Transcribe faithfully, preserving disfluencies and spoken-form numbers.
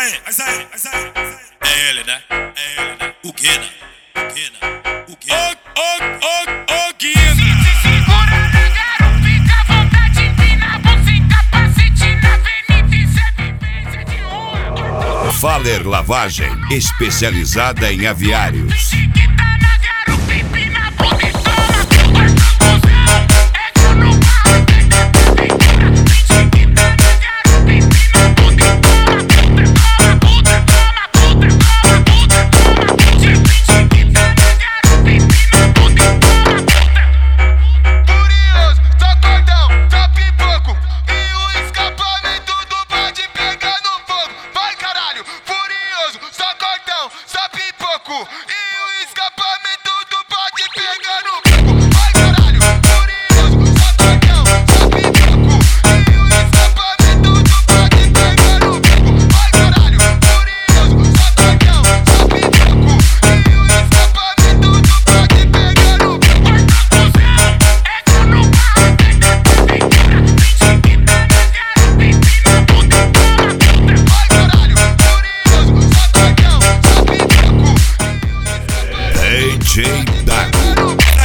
aí, mas aí, mas aí. É ele, né? É ele, né? O Guina, o Guina, o Guina. Ô, ô, ô, ô, Guina. Se segura na garupa, fica à vontade, empina a sem capacete na avenida, isso é vivência de rua. Faller Lavagem, especializada em aviários. Que tá na garupa, empina a bunda e toma. É que eu não paro, tem prefeitura. Finge que tá na garupa, empina a bunda e toma. Toma, puta, toma, puta, toma, puta, toma. Finge que tá na garupa, empina a bunda e toma, puta. Curioso, só cordão, só pipoco. E o escapamento do bonde pega no fogo. Vai caralho, furioso, só cordão, só pipoco. E o escapamento do bonde pega no fogo. Vai caralho, furioso, só cordão, só pipoco. E o escapamento do bonde pega no fogo. Vai caralho, furioso, só cordão, só pipoco. E o escapamento do bonde pega no fogo. É que eu não paro, tem prefeitura. Finge que tá na garupa, empina a bunda e toma, puta. Vai caralho, furioso, só cordão, só pipoco. D J Dago.